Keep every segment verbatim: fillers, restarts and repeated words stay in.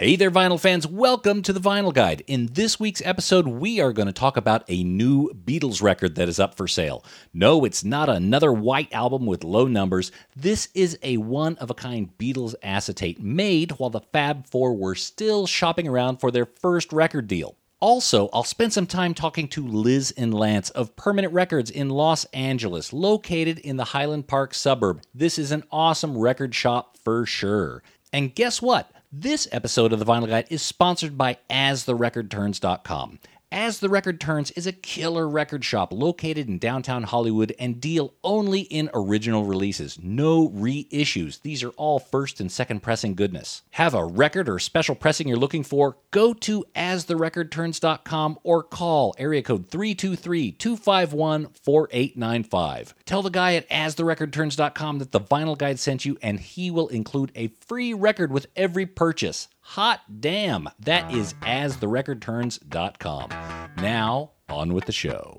Hey there, vinyl fans. Welcome to the Vinyl Guide. In this week's episode, we are going to talk about a new Beatles record that is up for sale. No, it's not another white album with low numbers. This is a one-of-a-kind Beatles acetate made while the Fab Four were still shopping around for their first record deal. Also, I'll spend some time talking to Liz and Lance of Permanent Records in Los Angeles, located in the Highland Park suburb. This is an awesome record shop for sure. And guess what? This episode of the Vinyl Guide is sponsored by as the record turns dot com. As the Record Turns is a killer record shop located in downtown Hollywood and deal only in original releases. No reissues. These are all first and second pressing goodness. Have a record or special pressing you're looking for? Go to as the record turns dot com or call area code three two three, two five one, four eight nine five. Tell the guy at as the record turns dot com that the Vinyl Guide sent you and he will include a free record with every purchase. Hot damn! That is as the record turns dot com. Now, on with the show.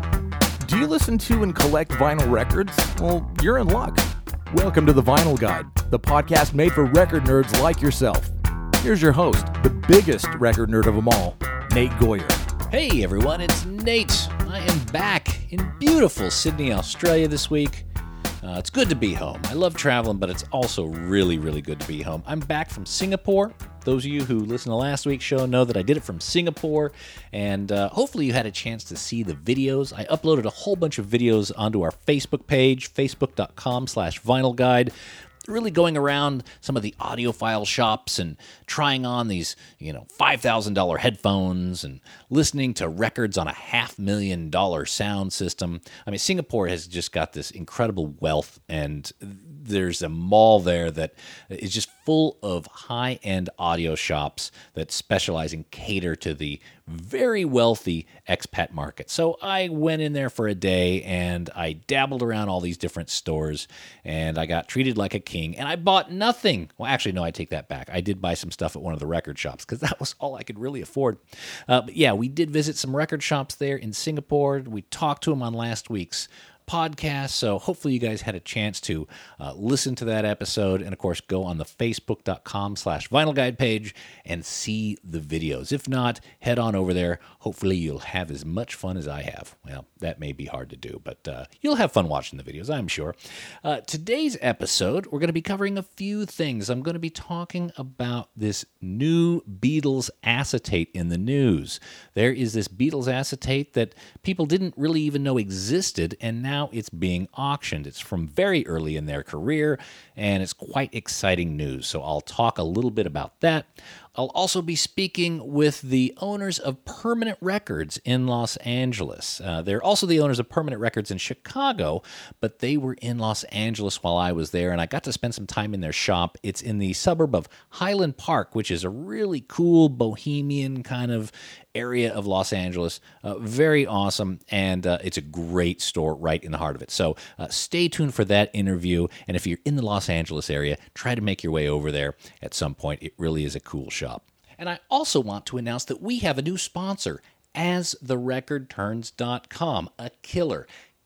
Do you listen to and collect vinyl records? Well, you're in luck. Welcome to the Vinyl Guide, the podcast made for record nerds like yourself. Here's your host, the biggest record nerd of them all, Nate Goyer. Hey everyone, it's Nate. I am back in beautiful Sydney, Australia this week. Uh, it's good to be home. I love traveling, but it's also really, really good to be home. I'm back from Singapore. Those of you who listened to last week's show know that I did it from Singapore, and uh, hopefully you had a chance to see the videos. I uploaded a whole bunch of videos onto our Facebook page, facebook.com slash vinyl guide, really going around some of the audiophile shops and trying on these, you know, five thousand dollars headphones and listening to records on a half million dollar sound system. I mean, Singapore has just got this incredible wealth, and there's a mall there that is just full of high-end audio shops that specialize and cater to the very wealthy expat market. So I went in there for a day and I dabbled around all these different stores and I got treated like a king and I bought nothing. Well, actually, no, I take that back. I did buy some stuff at one of the record shops because that was all I could really afford. Uh, but yeah, we did visit some record shops there in Singapore. We talked to them on last week's podcast, so hopefully you guys had a chance to uh, listen to that episode, and of course go on the facebook.com slash vinyl guide page and see the videos. If not, head on over there. Hopefully you'll have as much fun as I have. Well, that may be hard to do, but uh, you'll have fun watching the videos, I'm sure. Uh, today's episode, we're going to be covering a few things. I'm going to be talking about this new Beatles acetate in the news. There is this Beatles acetate that people didn't really even know existed, and now Now it's being auctioned. It's from very early in their career, and it's quite exciting news. So I'll talk a little bit about that. I'll also be speaking with the owners of Permanent Records in Los Angeles. Uh, they're also the owners of Permanent Records in Chicago, but they were in Los Angeles while I was there, and I got to spend some time in their shop. It's in the suburb of Highland Park, which is a really cool bohemian kind of area of Los Angeles. Uh, very awesome, and uh, it's a great store right in the heart of it. So uh, stay tuned for that interview, and if you're in the Los Angeles area, try to make your way over there at some point. It really is a cool shop. And I also want to announce that we have a new sponsor, as the record turns dot com, a killer,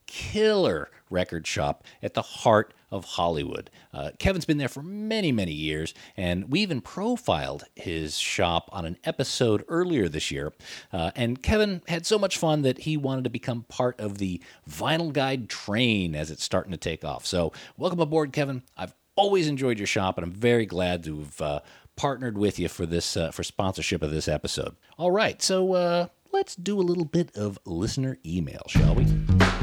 killer record shop at the heart of Hollywood. Uh, Kevin's been there for many, many years, and we even profiled his shop on an episode earlier this year. Uh, and Kevin had so much fun that he wanted to become part of the Vinyl Guide train as it's starting to take off. So welcome aboard, Kevin. I've always enjoyed your shop, and I'm very glad to have uh, partnered with you for this uh, for sponsorship of this episode. All right, so uh, let's do a little bit of listener email, shall we?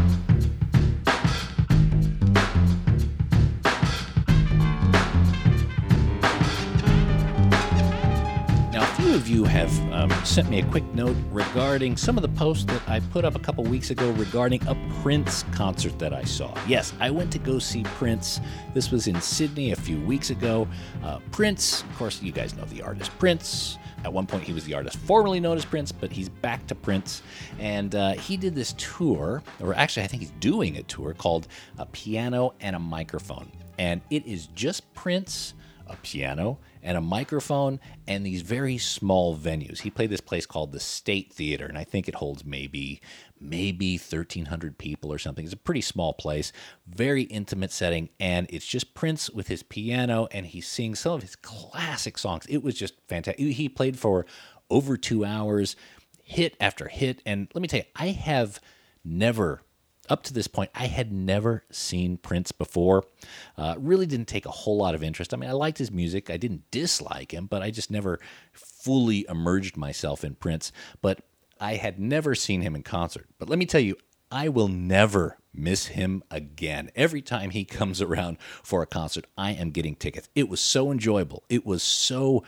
Few of you have um, sent me a quick note regarding some of the posts that I put up a couple weeks ago regarding a Prince concert that I saw. Yes, I went to go see Prince. This was in Sydney a few weeks ago. Uh, Prince, of course, you guys know the artist Prince. At one point, he was the artist formerly known as Prince, but he's back to Prince. And uh, he did this tour, or actually I think he's doing a tour called A Piano and a Microphone. And it is just Prince, a piano, and a microphone, and these very small venues. He played this place called the State Theater, and I think it holds maybe maybe thirteen hundred people or something. It's a pretty small place, very intimate setting, and it's just Prince with his piano, and he sings some of his classic songs. It was just fantastic. He played for over two hours, hit after hit, and let me tell you, I have never... Up to this point, I had never seen Prince before. Uh, really didn't take a whole lot of interest. I mean, I liked his music. I didn't dislike him, but I just never fully immersed myself in Prince. But I had never seen him in concert. But let me tell you, I will never miss him again. Every time he comes around for a concert, I am getting tickets. It was so enjoyable. It was so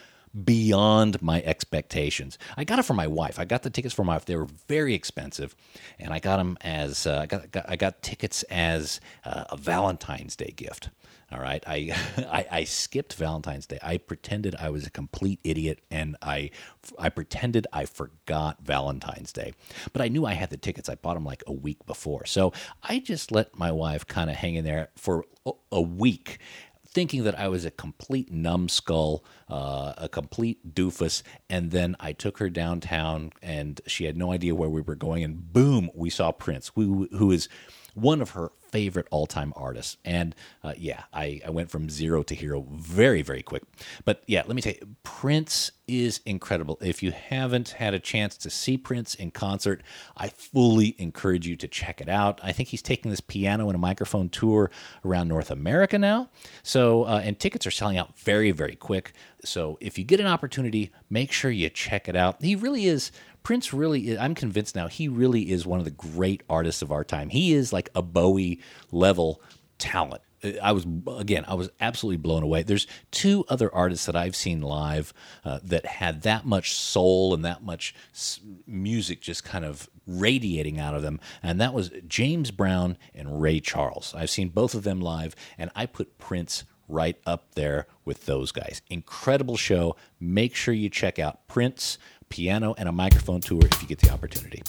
beyond my expectations. I got it for my wife. I got the tickets for my wife. They were very expensive, and I got them as uh, I got, got I got tickets as uh, a Valentine's Day gift. All right, I, I I skipped Valentine's Day. I pretended I was a complete idiot, and I I pretended I forgot Valentine's Day. But I knew I had the tickets. I bought them like a week before, so I just let my wife kind of hang in there for a week, thinking that I was a complete numbskull, uh, a complete doofus, and then I took her downtown, and she had no idea where we were going, and boom, we saw Prince, who, who is one of her favorite all-time artists. And uh, yeah, I, I went from zero to hero very, very quick. But yeah, let me tell you, Prince is incredible. If you haven't had a chance to see Prince in concert, I fully encourage you to check it out. I think he's taking this piano and a microphone tour around North America now. So, uh, and tickets are selling out very, very quick. So if you get an opportunity, make sure you check it out. He really is... Prince really is, I'm convinced now, he really is one of the great artists of our time. He is like a Bowie-level talent. I was, again, I was absolutely blown away. There's two other artists that I've seen live uh, that had that much soul and that much s- music just kind of radiating out of them, and that was James Brown and Ray Charles. I've seen both of them live, and I put Prince right up there with those guys. Incredible show. Make sure you check out Prince, piano and a microphone tour if you get the opportunity.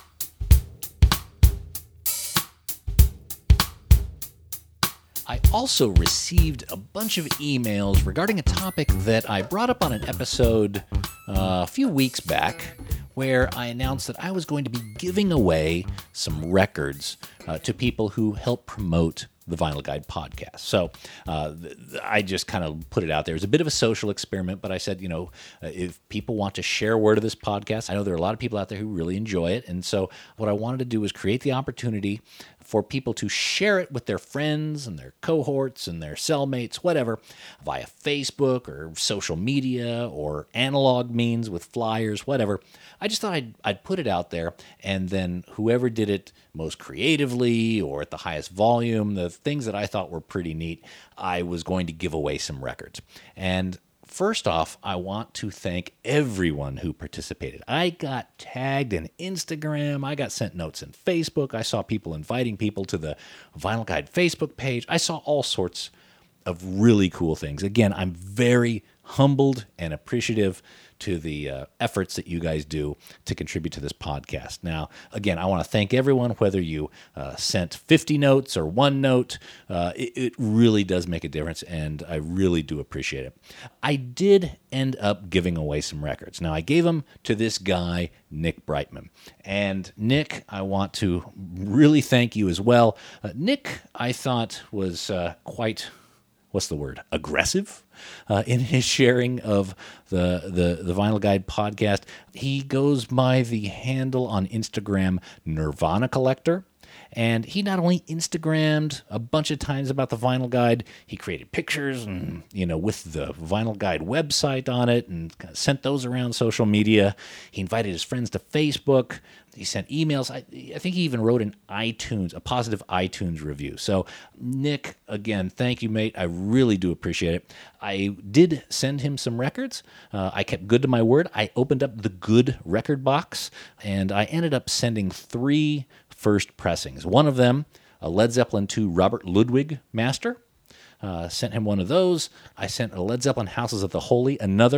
I also received a bunch of emails regarding a topic that I brought up on an episode uh, a few weeks back, where I announced that I was going to be giving away some records uh, to people who help promote the Vinyl Guide podcast. So uh, th- I just kind of put it out there. It was a bit of a social experiment, but I said, you know, uh, if people want to share word of this podcast, I know there are a lot of people out there who really enjoy it. And so what I wanted to do was create the opportunity for people to share it with their friends and their cohorts and their cellmates, whatever, via Facebook or social media or analog means with flyers, whatever. I just thought I'd, I'd put it out there, and then whoever did it most creatively or at the highest volume, the things that I thought were pretty neat, I was going to give away some records. And first off, I want to thank everyone who participated. I got tagged in Instagram. I got sent notes in Facebook. I saw people inviting people to the Vinyl Guide Facebook page. I saw all sorts of really cool things. Again, I'm very humbled and appreciative to the uh, efforts that you guys do to contribute to this podcast. Now, again, I want to thank everyone, whether you uh, sent fifty notes or one note. Uh, it, it really does make a difference, and I really do appreciate it. I did end up giving away some records. Now, I gave them to this guy, Nick Brightman. And Nick, I want to really thank you as well. Uh, Nick, I thought, was uh, quite... what's the word, aggressive uh, in his sharing of the, the the Vinyl Guide podcast. He goes by the handle on Instagram, Nirvana Collector. And he not only Instagrammed a bunch of times about the Vinyl Guide, he created pictures and, you know, with the Vinyl Guide website on it and sent those around social media. He invited his friends to Facebook. He sent emails. I, I think he even wrote an iTunes, a positive iTunes review. So, Nick, again, thank you, mate. I really do appreciate it. I did send him some records. Uh, I kept good to my word. I opened up the good record box, and I ended up sending three first pressings. One of them, a Led Zeppelin two Robert Ludwig master. Uh, sent him one of those. I sent a Led Zeppelin Houses of the Holy, another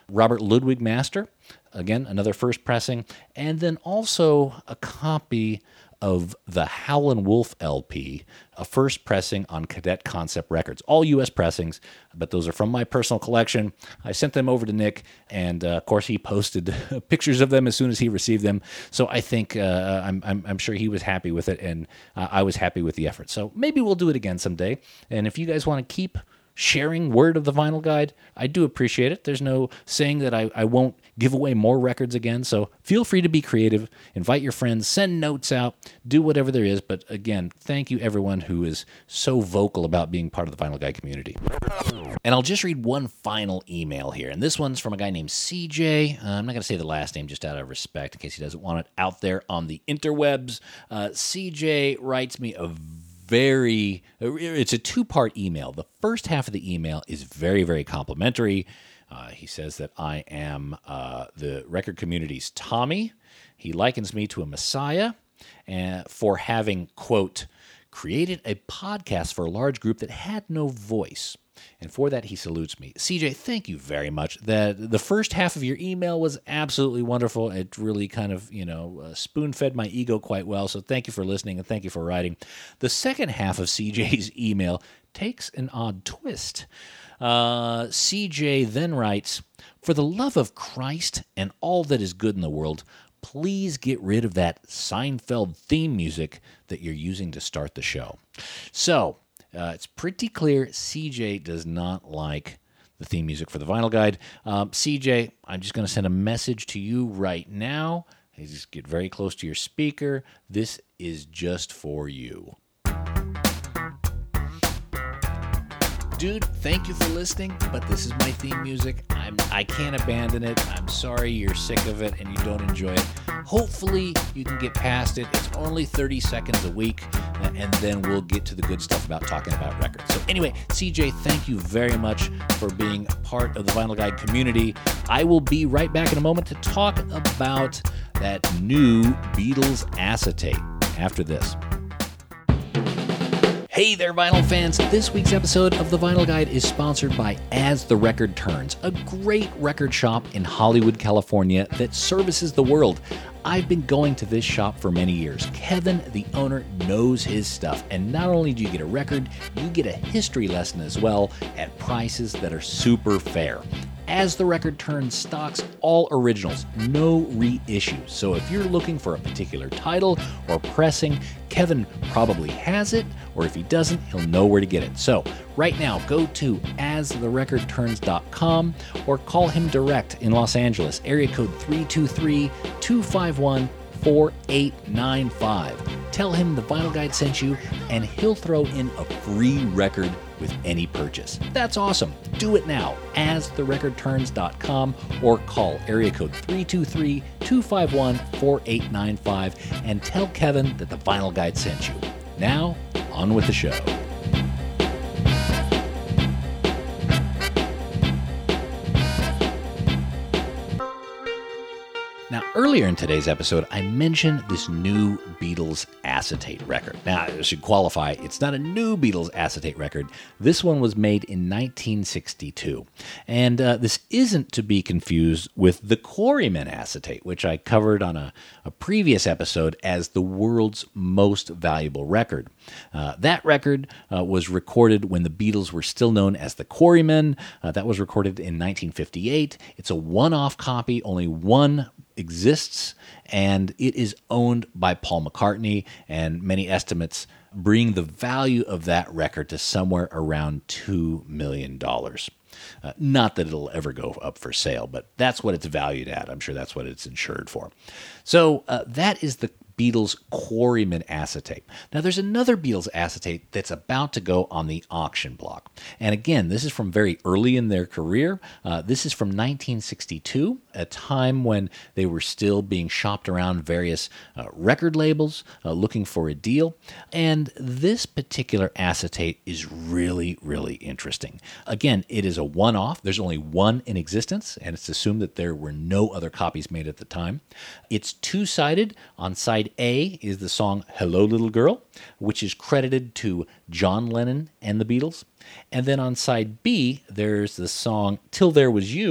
Robert Ludwig Master, again, another first pressing, and then also a copy of the Howlin' Wolf L P, a first pressing on Cadet Concept Records. All U S pressings, but those are from my personal collection. I sent them over to Nick, and uh, of course he posted pictures of them as soon as he received them. So I think uh, I'm, I'm, I'm sure he was happy with it, and uh, I was happy with the effort. So maybe we'll do it again someday. And if you guys want to keep sharing word of the Vinyl Guide, I do appreciate it. There's no saying that I, I won't give away more records again, so feel free to be creative, invite your friends, send notes out, do whatever there is, but again, thank you everyone who is so vocal about being part of the Vinyl Guide community. And I'll just read one final email here, and this one's from a guy named C J. Uh, I'm not going to say the last name just out of respect in case he doesn't want it out there on the interwebs. Uh, C J writes me a very, it's a two-part email. The first half of the email is very, very complimentary. Uh, he says that I am uh, the record community's Tommy. He likens me to a messiah uh, for having, quote, created a podcast for a large group that had no voice. And for that, he salutes me. C J, thank you very much. The, the first half of your email was absolutely wonderful. It really kind of, you know, uh, spoon-fed my ego quite well. So thank you for listening and thank you for writing. The second half of C J's email takes an odd twist. Uh, C J then writes, for the love of Christ and all that is good in the world, please get rid of that Seinfeld theme music that you're using to start the show. So, Uh, it's pretty clear C J does not like the theme music for the Vinyl Guide. Um, C J, I'm just going to send a message to you right now. You just get very close to your speaker. This is just for you. Dude, thank you for listening, but this is my theme music. I'm, I can't abandon it. I'm sorry you're sick of it and you don't enjoy it. Hopefully you can get past it. It's only thirty seconds a week, and then we'll get to the good stuff about talking about records. So anyway, C J, thank you very much for being part of the Vinyl Guide community. I will be right back in a moment to talk about that new Beatles acetate after this. Hey there, vinyl fans! This week's episode of The Vinyl Guide is sponsored by As the Record Turns, a great record shop in Hollywood, California that services the world. I've been going to this shop for many years. Kevin, the owner, knows his stuff, and not only do you get a record, you get a history lesson as well at prices that are super fair. As the Record Turns stocks all originals, no reissues. So if you're looking for a particular title or pressing, Kevin probably has it, or if he doesn't, he'll know where to get it. So right now, go to as the record turns dot com or call him direct in Los Angeles, area code three two three, two five one, four eight nine five. Tell him the Vinyl Guide sent you, and he'll throw in a free record with any purchase. That's awesome. Do it now, as the record turns dot com, or call area code three two three, two five one, four eight nine five and tell Kevin that the Vinyl Guide sent you. Now, on with the show. Now, earlier in today's episode, I mentioned this new Beatles acetate record. Now, I should qualify, it's not a new Beatles acetate record. This one was made in nineteen sixty-two. And uh, this isn't to be confused with the Quarrymen acetate, which I covered on a, a previous episode as the world's most valuable record. Uh, that record uh, was recorded when the Beatles were still known as the Quarrymen. Uh, that was recorded in nineteen fifty-eight. It's a one-off copy, only one exists, and it is owned by Paul McCartney, and many estimates bring the value of that record to somewhere around two million dollars. Uh, not that it'll ever go up for sale, but that's what it's valued at. I'm sure that's what it's insured for. So uh, that is the Beatles Quarrymen acetate. Now, there's another Beatles acetate that's about to go on the auction block. And again, this is from very early in their career. Uh, this is from nineteen sixty-two, a time when they were still being shopped around various uh, record labels, uh, looking for a deal. And this particular acetate is really, really interesting. Again, it is a one-off. There's only one in existence, and it's assumed that there were no other copies made at the time. It's two-sided. On side A is the song Hello Little Girl, which is credited to John Lennon and the Beatles. And then on side B, there's the song Till There Was You,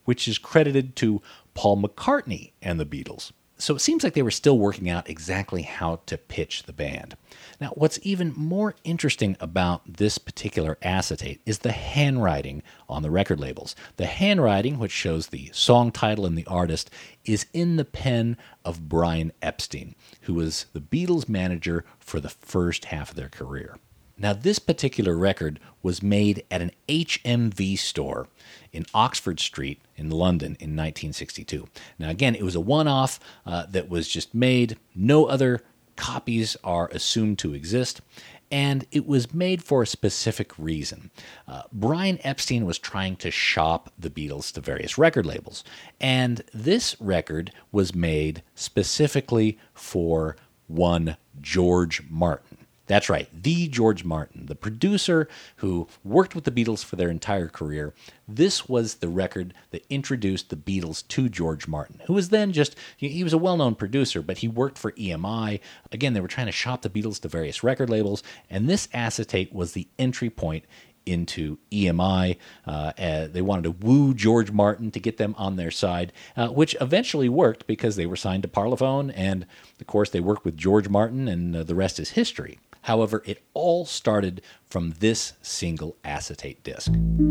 which is credited to Paul McCartney and the Beatles. So it seems like they were still working out exactly how to pitch the band. Now, what's even more interesting about this particular acetate is the handwriting on the record labels. The handwriting, which shows the song title and the artist, is in the pen of Brian Epstein, who was the Beatles' manager for the first half of their career. Now, this particular record was made at an H M V store in Oxford Street in London in nineteen sixty-two. Now, again, it was a one-off uh, that was just made. No other copies are assumed to exist, and it was made for a specific reason. Uh, Brian Epstein was trying to shop the Beatles to various record labels, and this record was made specifically for one George Martin. That's right, the George Martin, the producer who worked with the Beatles for their entire career. This was the record that introduced the Beatles to George Martin, who was then just, he was a well-known producer, but he worked for E M I. Again, they were trying to shop the Beatles to various record labels, and this acetate was the entry point into E M I. Uh, uh, they wanted to woo George Martin to get them on their side, uh, which eventually worked because they were signed to Parlophone, and of course they worked with George Martin, and uh, the rest is history. However, it all started from this single acetate disc.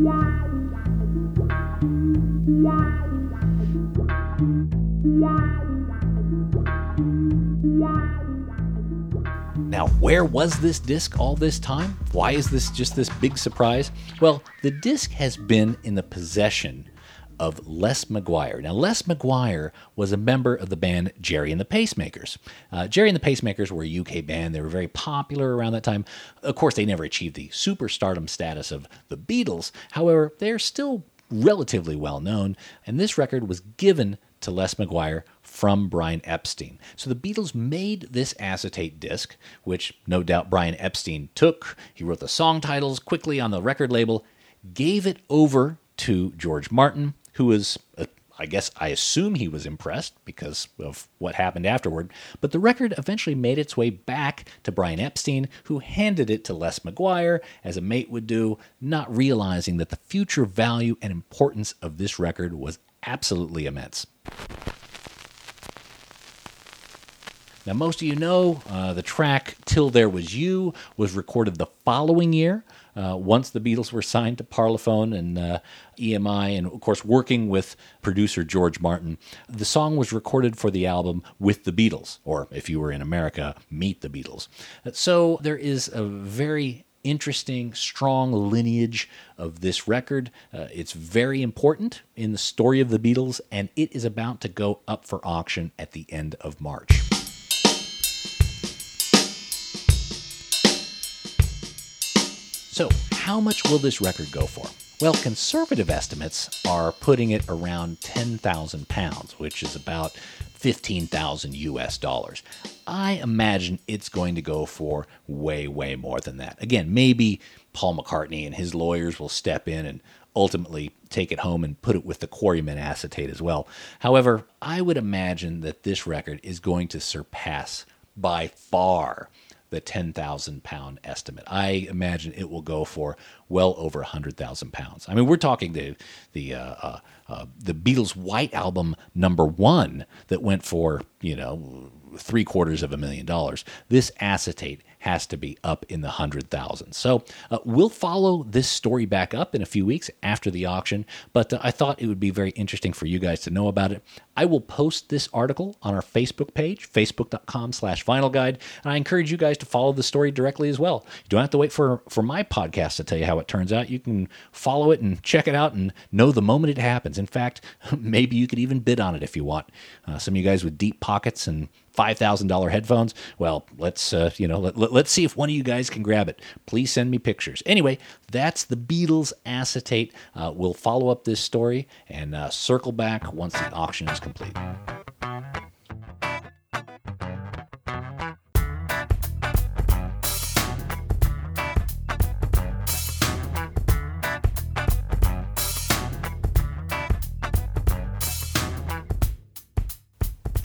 Now, where was this disc all this time? Why is this just this big surprise? Well, the disc has been in the possession of Les McGuire. Now, Les McGuire was a member of the band Gerry and the Pacemakers. Uh, Gerry and the Pacemakers were a U K band. They were very popular around that time. Of course, they never achieved the superstardom status of the Beatles. However, they're still relatively well known, and this record was given to Les McGuire from Brian Epstein. So the Beatles made this acetate disc, which no doubt Brian Epstein took. He wrote the song titles quickly on the record label, gave it over to George Martin, who was, uh, I guess, I assume he was impressed because of what happened afterward, but the record eventually made its way back to Brian Epstein, who handed it to Les McGuire, as a mate would do, not realizing that the future value and importance of this record was absolutely immense. Now, most of you know uh, the track Till There Was You was recorded the following year, uh, once the Beatles were signed to Parlophone and uh, E M I, and of course working with producer George Martin. The song was recorded for the album With the Beatles, or if you were in America, Meet the Beatles. So there is a very interesting, strong lineage of this record. Uh, it's very important in the story of the Beatles, and it is about to go up for auction at the end of March. So, how much will this record go for? Well, conservative estimates are putting it around ten thousand pounds, which is about fifteen thousand U S dollars. I imagine it's going to go for way, way more than that. Again, maybe Paul McCartney and his lawyers will step in and ultimately take it home and put it with the Quarrymen acetate as well. However, I would imagine that this record is going to surpass by far the ten thousand pound estimate. I imagine it will go for well over one hundred thousand pounds. I mean, we're talking the the uh, uh, uh, the Beatles' White Album number one that went for, you know, three quarters of a million dollars. This acetate has to be up in the hundred thousands. So uh, we'll follow this story back up in a few weeks after the auction, but uh, I thought it would be very interesting for you guys to know about it. I will post this article on our Facebook page, facebook.com slash vinyl guide, and I encourage you guys to follow the story directly as well. You don't have to wait for, for my podcast to tell you how it turns out. You can follow it and check it out and know the moment it happens. In fact, maybe you could even bid on it if you want. Uh, some of you guys with deep pockets and five thousand dollars headphones, well, let's, uh, you know, let, let, let's see if one of you guys can grab it. Please send me pictures. Anyway, that's the Beatles acetate. Uh, we'll follow up this story and uh, circle back once the auction is complete.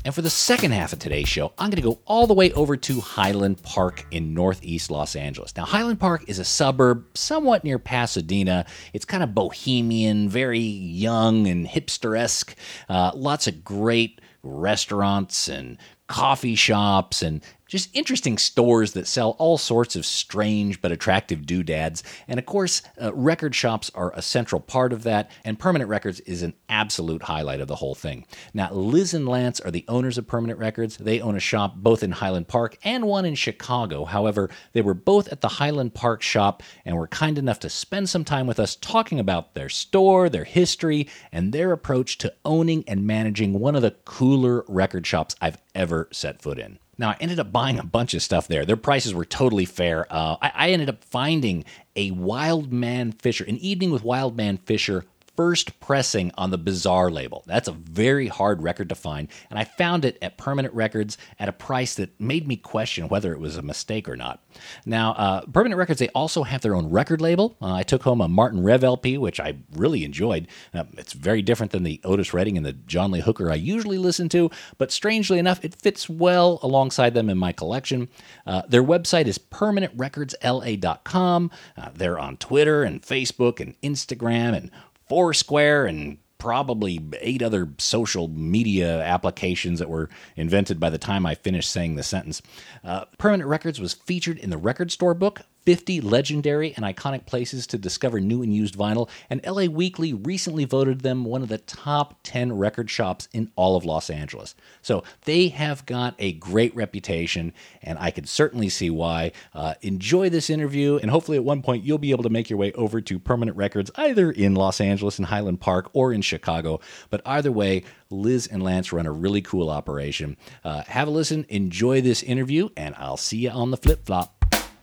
And for the second half of today's show, I'm going to go all the way over to Highland Park in northeast Los Angeles. Now, Highland Park is a suburb somewhat near Pasadena. It's kind of bohemian, very young and hipster-esque. Uh, lots of great restaurants and coffee shops and just interesting stores that sell all sorts of strange but attractive doodads. And of course, uh, record shops are a central part of that, and Permanent Records is an absolute highlight of the whole thing. Now, Liz and Lance are the owners of Permanent Records. They own a shop both in Highland Park and one in Chicago. However, they were both at the Highland Park shop and were kind enough to spend some time with us talking about their store, their history, and their approach to owning and managing one of the cooler record shops I've ever set foot in. Now, I ended up buying a bunch of stuff there. Their prices were totally fair. Uh, I, I ended up finding a Wildman Fisher, an Evening with Wildman Fisher first pressing on the Bizarre label. That's a very hard record to find, and I found it at Permanent Records at a price that made me question whether it was a mistake or not. Now, uh, Permanent Records, they also have their own record label. Uh, I took home a Martin Rev L P, which I really enjoyed. Uh, it's very different than the Otis Redding and the John Lee Hooker I usually listen to, but strangely enough, it fits well alongside them in my collection. Uh, their website is permanent records l a dot com. Uh, they're on Twitter and Facebook and Instagram and Foursquare and probably eight other social media applications that were invented by the time I finished saying the sentence. Uh, Permanent Records was featured in the Record Store book, fifty Legendary and Iconic Places to Discover New and Used Vinyl, and L A Weekly recently voted them one of the top ten record shops in all of Los Angeles. So they have got a great reputation, and I can certainly see why. Uh, enjoy this interview, and hopefully at one point you'll be able to make your way over to Permanent Records, either in Los Angeles in Highland Park or in Chicago. But either way, Liz and Lance run a really cool operation. Uh, have a listen, enjoy this interview, and I'll see you on the flip-flop.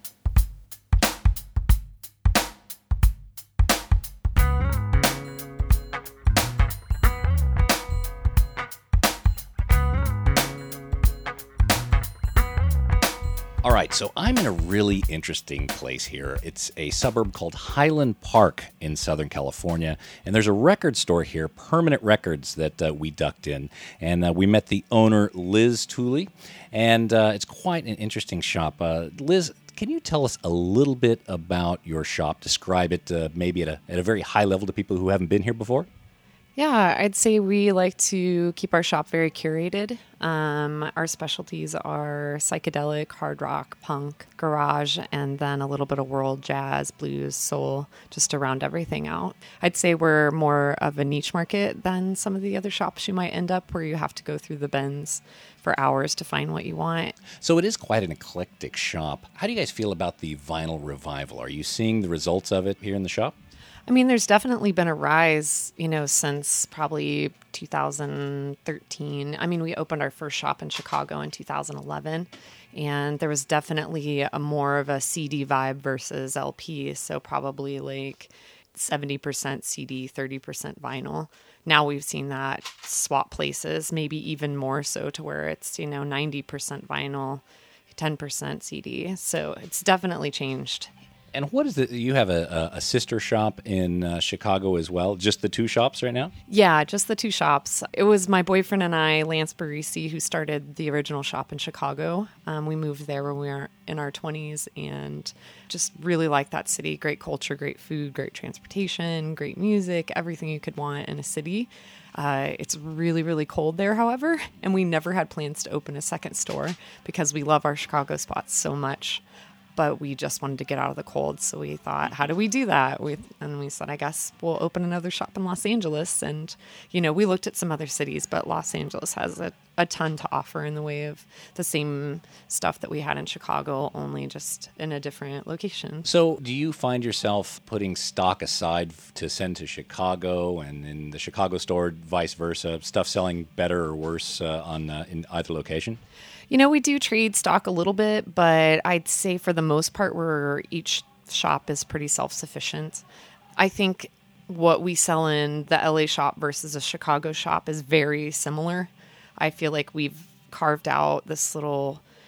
All right, so I'm in a really interesting place here. It's a suburb called Highland Park in Southern California, and there's a record store here, Permanent Records, that uh, we ducked in, and uh, we met the owner, Liz Tooley, and uh, it's quite an interesting shop. Uh, Liz, can you tell us a little bit about your shop? Describe it uh, maybe at a, at a very high level to people who haven't been here before? Yeah, I'd say we like to keep our shop very curated. Um, our specialties are psychedelic, hard rock, punk, garage, and then a little bit of world jazz, blues, soul, just to round everything out. I'd say we're more of a niche market than some of the other shops you might end up where you have to go through the bins for hours to find what you want. So it is quite an eclectic shop. How do you guys feel about the vinyl revival? Are you seeing the results of it here in the shop? I mean, there's definitely been a rise, you know, since probably two thousand thirteen. I mean, we opened our first shop in Chicago in two thousand eleven, and there was definitely a more of a C D vibe versus L P. So probably like seventy percent C D, thirty percent vinyl. Now we've seen that swap places, maybe even more so to where it's, you know, ninety percent vinyl, ten percent C D. So it's definitely changed. And what is it? You have a, a sister shop in uh, Chicago as well? Just the two shops right now? Yeah, just the two shops. It was my boyfriend and I, Lance Barisi, who started the original shop in Chicago. Um, we moved there when we were in our twenties and just really liked that city. Great culture, great food, great transportation, great music, everything you could want in a city. Uh, it's really, really cold there, however, and we never had plans to open a second store because we love our Chicago spots so much. But we just wanted to get out of the cold. So we thought, how do we do that? We, and we said, I guess we'll open another shop in Los Angeles. And, you know, we looked at some other cities, but Los Angeles has a, a ton to offer in the way of the same stuff that we had in Chicago, only just in a different location. So do you find yourself putting stock aside to send to Chicago and in the Chicago store, vice versa, stuff selling better or worse uh, on uh, in either location? You know, we do trade stock a little bit, but I'd say for the most part, we're each shop is pretty self-sufficient. I think what we sell in the L A shop versus a Chicago shop is very similar. I feel like we've carved out this little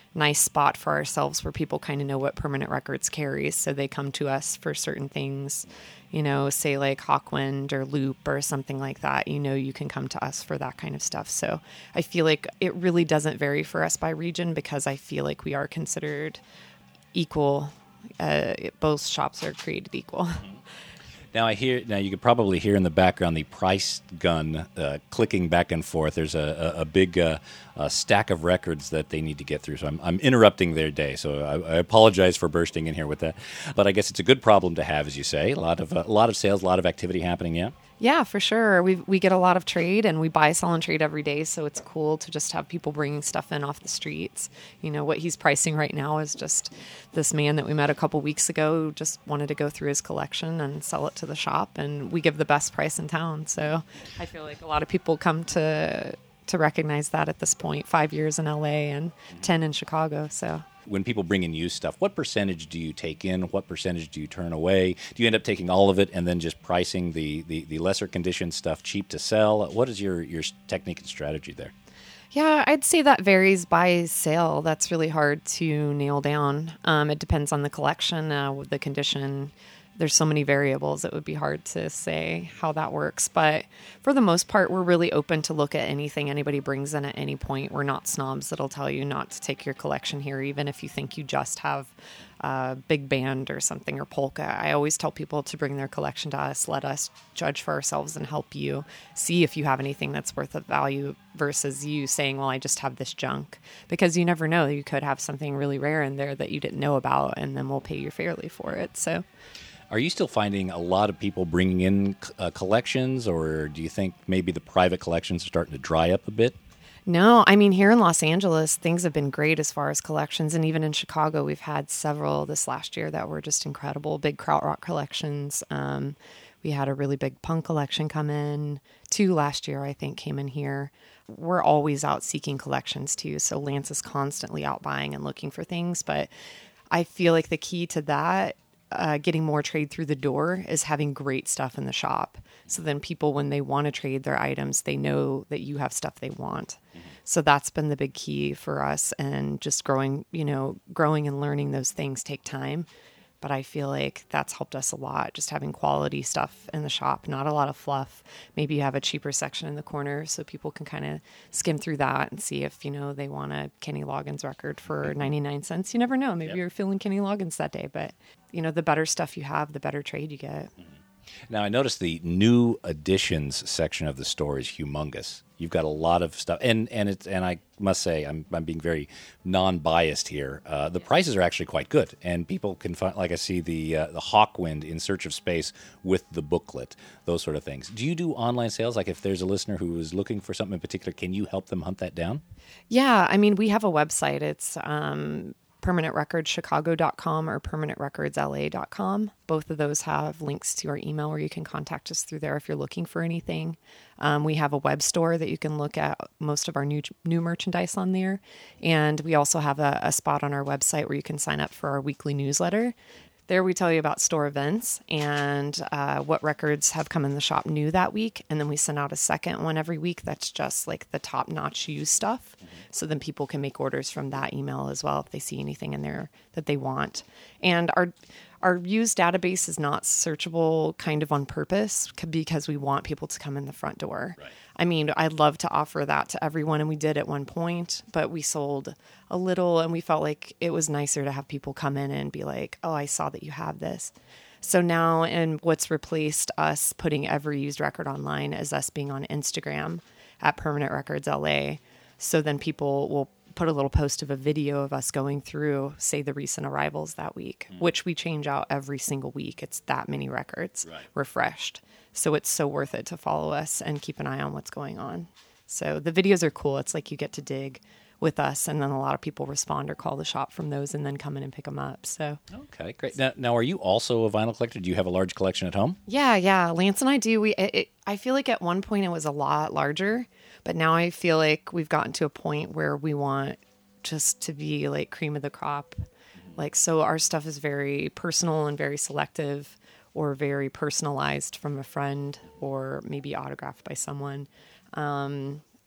nice spot for ourselves where people kind of know what Permanent Records carries. So they come to us for certain things, you know, say like Hawkwind or Loop or something like that. You know, you can come to us for that kind of stuff. So I feel like it really doesn't vary for us by region because I feel like we are considered equal. Uh, both shops are created equal. Now I hear. Now you could probably hear in the background the price gun uh, clicking back and forth. There's a, a, a big uh, a stack of records that they need to get through. So I'm, I'm interrupting their day. So I, I apologize for bursting in here with that. But I guess it's a good problem to have, as you say. A lot of uh, a lot of sales, a lot of activity happening. Yeah. Yeah, for sure. We we get a lot of trade, and we buy, sell, and trade every day. So it's cool to just have people bringing stuff in off the streets. You know, what he's pricing right now is just this man that we met a couple weeks ago who just wanted to go through his collection and sell it to the shop, and we give the best price in town. So I feel like a lot of people come to to recognize that at this point. Five years in L A and ten in Chicago. So. When people bring in used stuff, what percentage do you take in? What percentage do you turn away? Do you end up taking all of it and then just pricing the, the, the lesser conditioned stuff cheap to sell? What is your, your technique and strategy there? Yeah, I'd say that varies by sale. That's really hard to nail down. Um, it depends on the collection, uh, the condition. There's so many variables, it would be hard to say how that works. But for the most part, we're really open to look at anything anybody brings in at any point. We're not snobs that'll tell you not to take your collection here, even if you think you just have a big band or something or polka. I always tell people to bring their collection to us, let us judge for ourselves and help you see if you have anything that's worth of value versus you saying, well, I just have this junk. Because you never know, you could have something really rare in there that you didn't know about, and then we'll pay you fairly for it. So. Are you still finding a lot of people bringing in uh, collections, or do you think maybe the private collections are starting to dry up a bit? No, I mean, here in Los Angeles, things have been great as far as collections. And even in Chicago, we've had several this last year that were just incredible. Big krautrock collections. Um, we had a really big punk collection come in. Two last year, I think, came in here. We're always out seeking collections, too. So Lance is constantly out buying and looking for things. But I feel like the key to that Uh, getting more trade through the door is having great stuff in the shop. So then people, when they want to trade their items, they know that you have stuff they want. Mm-hmm. So that's been the big key for us. And just growing, you know, growing and learning those things take time. But I feel like that's helped us a lot, just having quality stuff in the shop, not a lot of fluff. Maybe you have a cheaper section in the corner so people can kind of skim through that and see if, you know, they want a Kenny Loggins record for ninety-nine cents. You never know. Maybe yep. You're feeling Kenny Loggins that day. But, you know, the better stuff you have, the better trade you get. Mm-hmm. Now, I noticed the new additions section of the store is humongous. You've got a lot of stuff, and and it's and I must say I'm I'm being very non-biased here. Uh, the prices are actually quite good, and people can find, like I see the uh, the Hawkwind In Search of Space with the booklet, those sort of things. Do you do online sales? Like if there's a listener who is looking for something in particular, can you help them hunt that down? Yeah, I mean we have a website. It's um, permanent records chicago dot com or permanent records l a dot com. Both of those have links to our email where you can contact us through there if you're looking for anything. Um, we have a web store that you can look at most of our new new merchandise on there. And we also have a, a spot on our website where you can sign up for our weekly newsletter. There we tell you about store events and uh, what records have come in the shop new that week. And then we send out a second one every week that's just like the top-notch used stuff. Mm-hmm. So then people can make orders from that email as well if they see anything in there that they want. And our our used database is not searchable kind of on purpose because we want people to come in the front door. Right. I mean, I'd love to offer that to everyone, and we did at one point, but we sold a little, and we felt like it was nicer to have people come in and be like, oh, I saw that you have this. So now, and what's replaced us putting every used record online is us being on Instagram at Permanent Records L A. So then people will put a little post of a video of us going through, say, the recent arrivals that week, mm. which we change out every single week. It's that many records right. refreshed. So it's so worth it to follow us and keep an eye on what's going on. So the videos are cool. It's like you get to dig with us, and then a lot of people respond or call the shop from those and then come in and pick them up. So okay, great. Now, now are you also a vinyl collector? Do you have a large collection at home? Yeah, yeah. Lance and I do. We. It, it, I feel like at one point it was a lot larger, but now I feel like we've gotten to a point where we want just to be like cream of the crop. Like, so our stuff is very personal and very selective, or very personalized from a friend, or maybe autographed by someone. Um,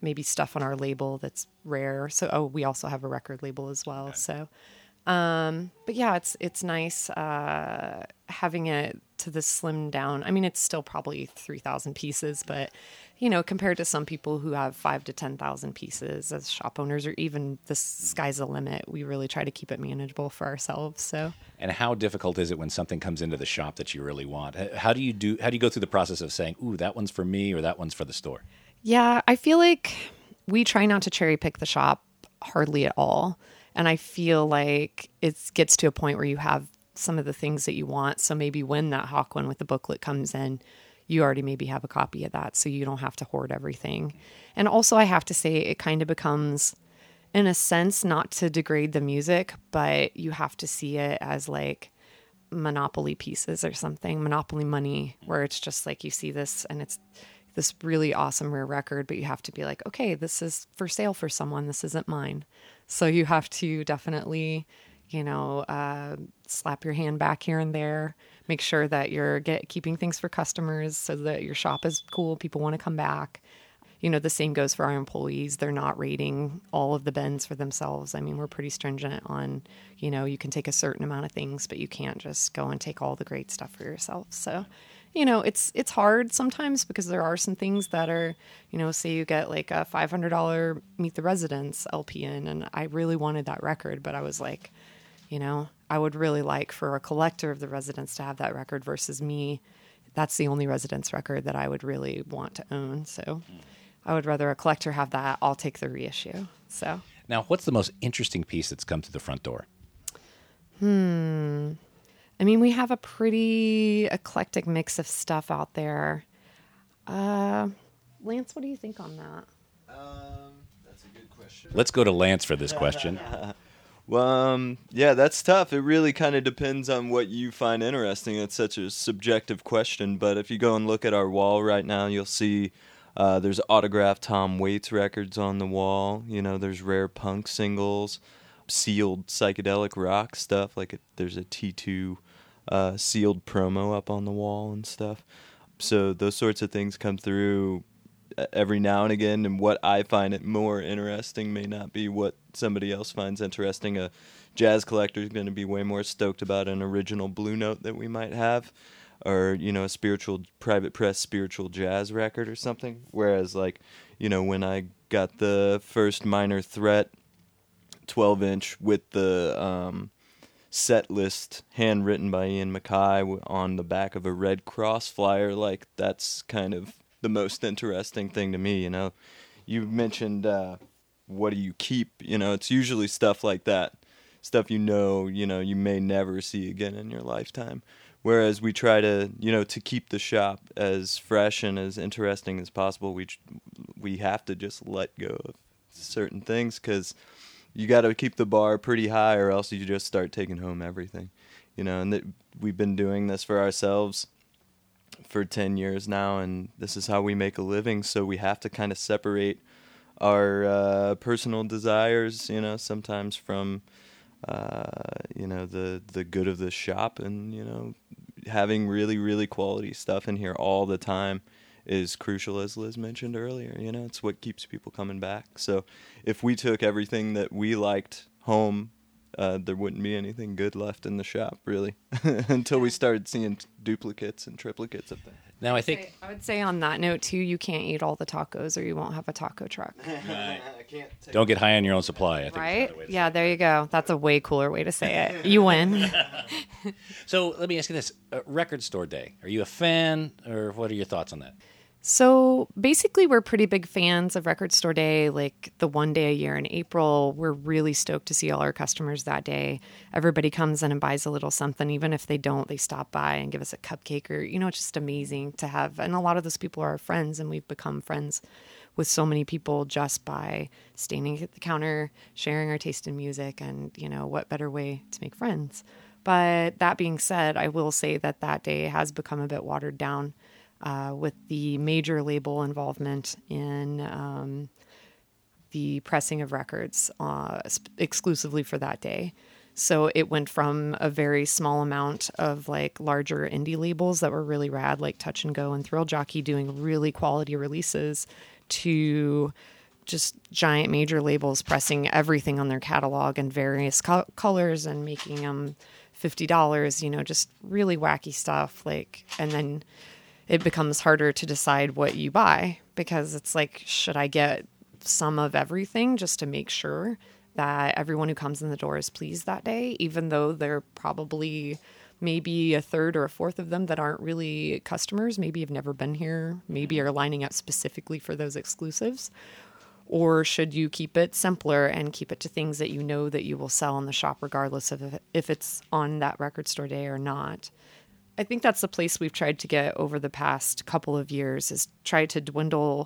maybe stuff on our label that's rare. So, oh, we also have a record label as well. Okay. So, um, but yeah, it's, it's nice, uh, having it to the slim down. I mean, it's still probably three thousand pieces, but you know, compared to some people who have five to ten thousand pieces as shop owners, or even the sky's the limit, we really try to keep it manageable for ourselves. So, and how difficult is it when something comes into the shop that you really want? How do you do, how do you go through the process of saying, ooh, that one's for me or that one's for the store? Yeah, I feel like we try not to cherry pick the shop hardly at all. And I feel like it gets to a point where you have some of the things that you want. So maybe when that Hawk one with the booklet comes in, you already maybe have a copy of that, so you don't have to hoard everything. And also, I have to say, it kind of becomes, in a sense, not to degrade the music, but you have to see it as like Monopoly pieces or something, Monopoly money, where it's just like you see this and it's this really awesome rare record, but you have to be like, okay, this is for sale for someone. This isn't mine. So you have to definitely, you know, uh, slap your hand back here and there. Make sure that you're get, keeping things for customers so that your shop is cool. People want to come back. You know, the same goes for our employees. They're not rating all of the bins for themselves. I mean, we're pretty stringent on, you know, you can take a certain amount of things, but you can't just go and take all the great stuff for yourself. So, you know, it's it's hard sometimes because there are some things that are, you know, say you get like a five hundred dollars Meet the Residents L P in, and I really wanted that record, but I was like, you know, I would really like for a collector of the Residents to have that record versus me. That's the only Residents record that I would really want to own. So I would rather a collector have that. I'll take the reissue. So now, what's the most interesting piece that's come to the front door? Hmm. I mean, we have a pretty eclectic mix of stuff out there. Uh, Lance, what do you think on that? Um, that's a good question. Let's go to Lance for this question. Well, um, yeah, that's tough. It really kind of depends on what you find interesting. It's such a subjective question, but if you go and look at our wall right now, you'll see uh, there's autographed Tom Waits records on the wall. You know, there's rare punk singles, sealed psychedelic rock stuff. Like a, there's a T two uh, sealed promo up on the wall and stuff. So those sorts of things come through every now and again, and what I find it more interesting may not be what somebody else finds interesting. A jazz collector is going to be way more stoked about an original Blue Note that we might have, or, you know, a spiritual private press spiritual jazz record or something. Whereas, like, you know, when I got the first Minor Threat twelve inch with the um, set list handwritten by Ian Mackay on the back of a Red Cross flyer, like, that's kind of the most interesting thing to me. You know, you mentioned uh, what do you keep? You know, it's usually stuff like that, stuff you know, you know, you may never see again in your lifetime. Whereas we try to, you know, to keep the shop as fresh and as interesting as possible, we we have to just let go of certain things, because you got to keep the bar pretty high, or else you just start taking home everything, you know. And that we've been doing this for ourselves for ten years now, and this is how we make a living, so we have to kind of separate our uh, personal desires, you know, sometimes from, uh, you know, the, the good of the shop. And, you know, having really, really quality stuff in here all the time is crucial, as Liz mentioned earlier. You know, it's what keeps people coming back. So if we took everything that we liked home, Uh, there wouldn't be anything good left in the shop, really, until we started seeing duplicates and triplicates of things. Now, I think I would say on that note, too, you can't eat all the tacos or you won't have a taco truck. I can't take don't get high on your own supply. I think Right? that's the way to Yeah, there you go. That's a way cooler way to say it. You win. So let me ask you this. Uh, record store day. Are you a fan, or what are your thoughts on that? So basically, we're pretty big fans of Record Store Day, like the one day a year in April. We're really stoked to see all our customers that day. Everybody comes in and buys a little something. Even if they don't, they stop by and give us a cupcake, or, you know, it's just amazing to have. And a lot of those people are our friends, and we've become friends with so many people just by standing at the counter, sharing our taste in music, and, you know, what better way to make friends. But that being said, I will say that that day has become a bit watered down. Uh, with the major label involvement in um, the pressing of records uh, sp- exclusively for that day. So it went from a very small amount of like larger indie labels that were really rad, like Touch and Go and Thrill Jockey, doing really quality releases, to just giant major labels pressing everything on their catalog in various co- colors and making them fifty dollars, you know, just really wacky stuff. Like, and then it becomes harder to decide what you buy, because it's like, should I get some of everything just to make sure that everyone who comes in the door is pleased that day, even though they're probably maybe a third or a fourth of them that aren't really customers, maybe have never been here, maybe are lining up specifically for those exclusives? Or should you keep it simpler and keep it to things that you know that you will sell in the shop regardless of if, if it's on that record store day or not? I think that's the place we've tried to get over the past couple of years, is try to dwindle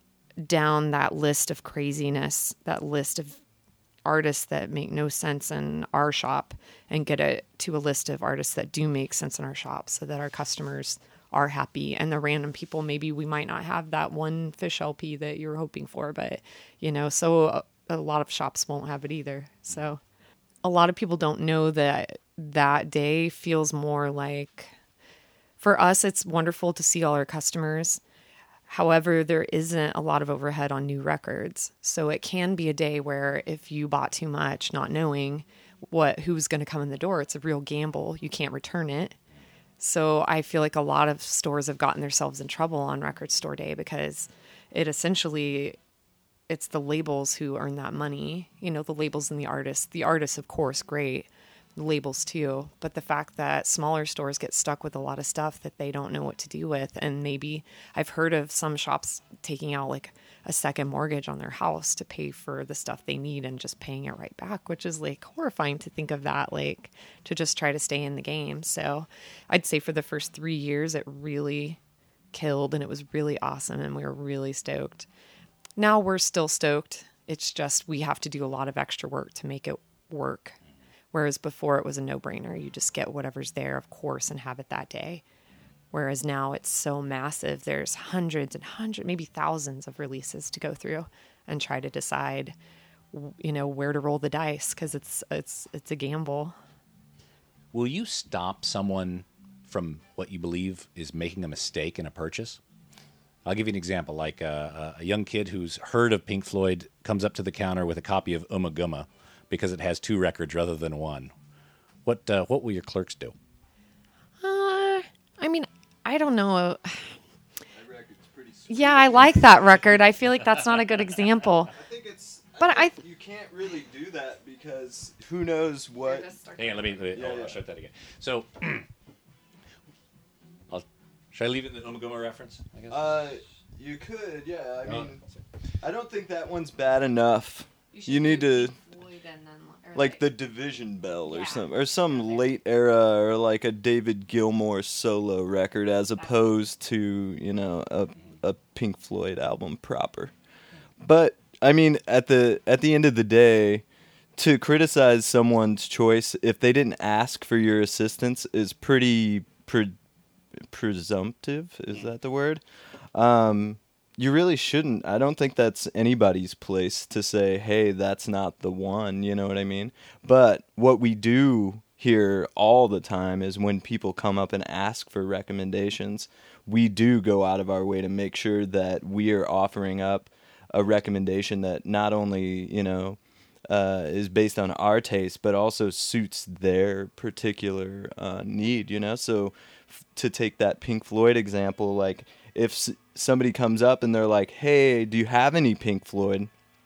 down that list of craziness, that list of artists that make no sense in our shop, and get it to a list of artists that do make sense in our shop, so that our customers are happy. And the random people, maybe we might not have that one Fish L P that you're hoping for, but you know, so a, a lot of shops won't have it either. So a lot of people don't know that that day feels more like, for us, it's wonderful to see all our customers. However, there isn't a lot of overhead on new records. So it can be a day where if you bought too much, not knowing what who's going to come in the door, it's a real gamble. You can't return it. So I feel like a lot of stores have gotten themselves in trouble on record store day, because it essentially, it's the labels who earn that money. You know, the labels and the artists. The artists, of course, great. The labels too. But the fact that smaller stores get stuck with a lot of stuff that they don't know what to do with. And maybe I've heard of some shops taking out like a second mortgage on their house to pay for the stuff they need and just paying it right back, which is like horrifying to think of that, like to just try to stay in the game. So I'd say for the first three years, it really killed and it was really awesome. And we were really stoked. Now we're still stoked. It's just, we have to do a lot of extra work to make it work. Whereas before it was a no-brainer. You just get whatever's there, of course, and have it that day. Whereas now it's so massive. There's hundreds and hundreds, maybe thousands of releases to go through and try to decide, you know, where to roll the dice, because it's it's it's a gamble. Will you stop someone from what you believe is making a mistake in a purchase? I'll give you an example. Like uh, a young kid who's heard of Pink Floyd comes up to the counter with a copy of Ummagumma because it has two records rather than one. What uh, what will your clerks do? Uh, I mean, I don't know. Yeah, I like that record. I feel like that's not a good example. I think it's. But I I think you can't really do that because who knows what. Hang on, let me. Let me Yeah, oh, yeah. I'll shut that again. So, I'll, should I leave it in the Ummagumma reference? I guess. Uh, you could, yeah. I Oh, mean, I don't think that one's bad enough. You need to. Like the Division Bell or Yeah. some or some late era or like a David Gilmour solo record as opposed to, you know, a a Pink Floyd album proper. But I mean, at the at the end of the day, to criticize someone's choice if they didn't ask for your assistance is pretty pre- presumptive. Is that the word? Um, you really shouldn't. I don't think that's anybody's place to say, hey, that's not the one. You know what I mean? But what we do here all the time is when people come up and ask for recommendations, we do go out of our way to make sure that we are offering up a recommendation that not only, you know, uh, is based on our taste, but also suits their particular uh, need, you know? So f- to take that Pink Floyd example, like if s- somebody comes up and they're like, hey, do you have any Pink Floyd?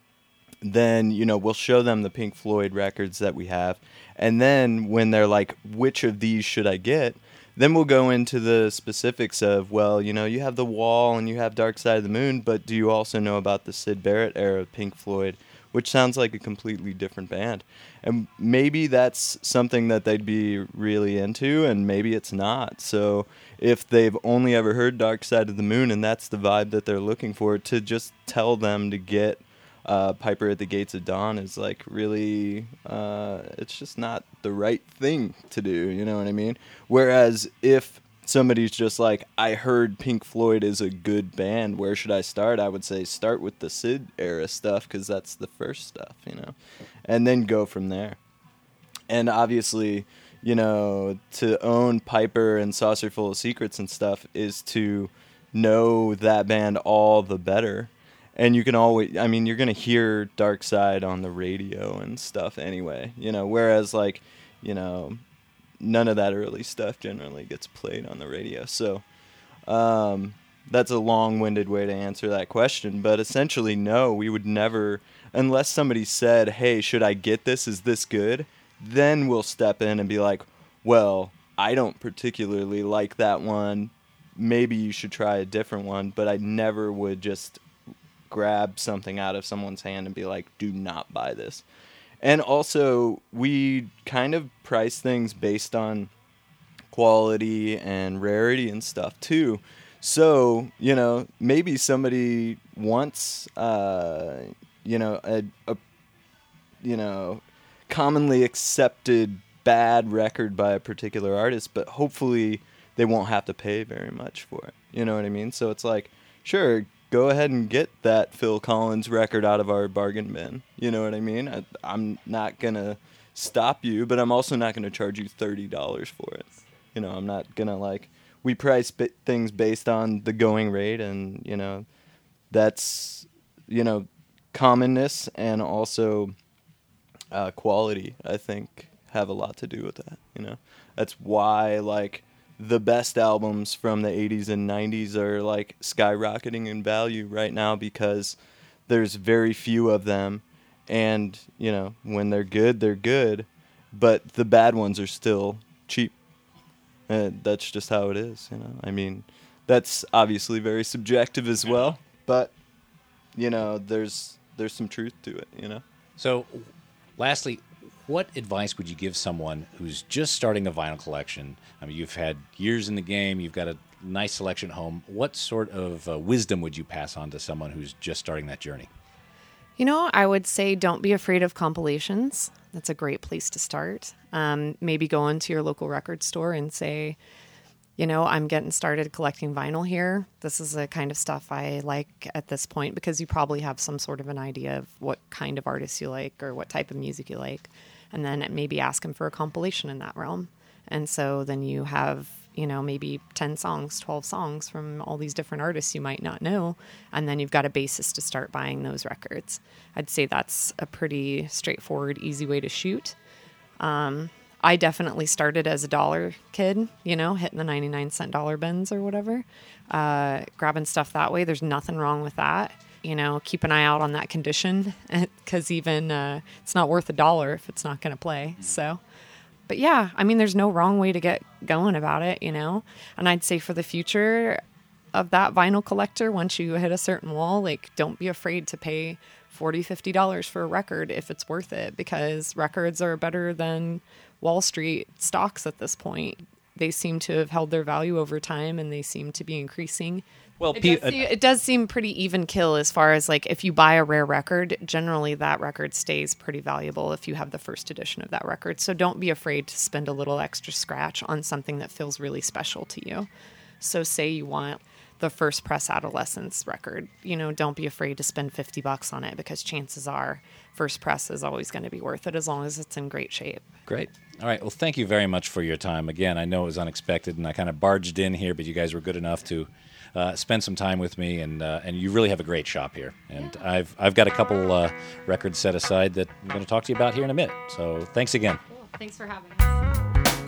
Then, you know, we'll show them the Pink Floyd records that we have. And then when they're like, which of these should I get? Then we'll go into the specifics of, well, you know, you have The Wall and you have Dark Side of the Moon, but do you also know about the Syd Barrett era of Pink Floyd, which sounds like a completely different band? And maybe that's something that they'd be really into, and maybe it's not. So if they've only ever heard Dark Side of the Moon and that's the vibe that they're looking for, to just tell them to get Uh, Piper at the Gates of Dawn is like really, uh, it's just not the right thing to do, you know what I mean? Whereas if somebody's just like, I heard Pink Floyd is a good band, where should I start? I would say start with the Syd era stuff, because that's the first stuff, you know, and then go from there. And obviously, you know, to own Piper and Saucer Full of Secrets and stuff is to know that band all the better. and you can always, I mean, you're going to hear Dark Side on the radio and stuff anyway, you know, whereas like, you know, none of that early stuff generally gets played on the radio. So um, that's a long-winded way to answer that question. But essentially, no, we would never, unless somebody said, hey, should I get this? Is this good? Then we'll step in and be like, well, I don't particularly like that one. Maybe you should try a different one. But I never would just grab something out of someone's hand and be like, do not buy this. And also, we kind of price things based on quality and rarity and stuff too. So, you know, maybe somebody wants, uh, you know, a, a, you know, commonly accepted bad record by a particular artist, but hopefully they won't have to pay very much for it. You know what I mean? So it's like, sure, go ahead and get that Phil Collins record out of our bargain bin. You know what I mean? I, I'm not going to stop you, but I'm also not going to charge you thirty dollars for it. You know, I'm not going to like, we price b- things based on the going rate, and, you know, that's, you know, commonness and also uh, quality, I think, have a lot to do with that. You know, that's why, like, the best albums from the eighties and nineties are like skyrocketing in value right now because there's very few of them, and you know, when they're good, they're good, but the bad ones are still cheap. And that's just how it is, you know. I mean, that's obviously very subjective as well, but you know, there's there's some truth to it, you know. So, lastly, what advice would you give someone who's just starting a vinyl collection? I mean, you've had years in the game, you've got a nice selection at home. What sort of uh, wisdom would you pass on to someone who's just starting that journey? You know, I would say don't be afraid of compilations. That's a great place to start. Um, maybe go into your local record store and say, you know, I'm getting started collecting vinyl here. This is the kind of stuff I like at this point, because you probably have some sort of an idea of what kind of artists you like or what type of music you like. And then maybe ask them for a compilation in that realm. And so then you have, you know, maybe ten songs, twelve songs from all these different artists you might not know. And then you've got a basis to start buying those records. I'd say that's a pretty straightforward, easy way to shoot. Um, I definitely started as a dollar kid, you know, hitting the ninety-nine cent dollar bins or whatever, uh, grabbing stuff that way. There's nothing wrong with that. You know, keep an eye out on that condition, because even uh, it's not worth a dollar if it's not going to play. So, but yeah, I mean, there's no wrong way to get going about it, you know. And I'd say for the future of that vinyl collector, once you hit a certain wall, like, don't be afraid to pay forty dollars, fifty dollars for a record if it's worth it, because records are better than Wall Street stocks at this point. They seem to have held their value over time, and they seem to be increasing. Well, it, P- does seem, it does seem pretty even kill as far as, like, if you buy a rare record, generally that record stays pretty valuable if you have the first edition of that record. So don't be afraid to spend a little extra scratch on something that feels really special to you. So say you want the first press Adolescence record, you know, don't be afraid to spend fifty bucks on it, because chances are first press is always going to be worth it as long as it's in great shape. Great. All right. Well, thank you very much for your time. Again, I know it was unexpected and I kind of barged in here, but you guys were good enough to uh, spend some time with me, and uh, and you really have a great shop here. And yeah. I've I've got a couple uh, records set aside that I'm going to talk to you about here in a minute. So thanks again. Cool. Thanks for having us.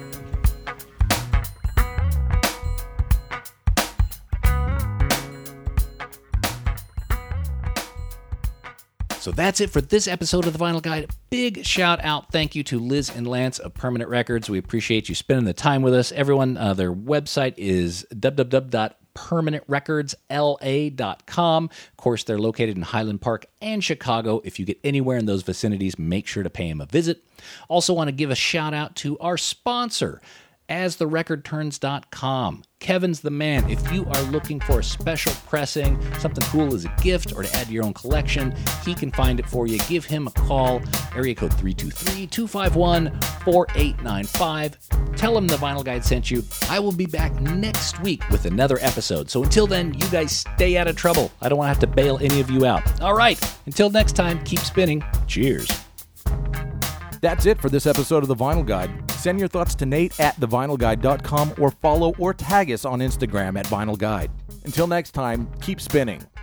So that's it for this episode of The Vinyl Guide. Big shout out, thank you to Liz and Lance of Permanent Records. We appreciate you spending the time with us. Everyone, uh, their website is w w w dot permanent records l a dot com. Of course, they're located in Highland Park and Chicago. If you get anywhere in those vicinities, make sure to pay them a visit. Also want to give a shout out to our sponsor, as the record turns dot com. Kevin's the man. If you are looking for a special pressing, something cool as a gift or to add to your own collection, he can find it for you. Give him a call, area code three two three, two five one, four eight nine five. Tell him the Vinyl Guide sent you. I will be back next week with another episode. So until then, you guys stay out of trouble. I don't want to have to bail any of you out. All right, until next time, keep spinning. Cheers. That's it for this episode of The Vinyl Guide. Send your thoughts to Nate at the vinyl guide dot com or follow or tag us on Instagram at Vinyl Guide. Until next time, keep spinning.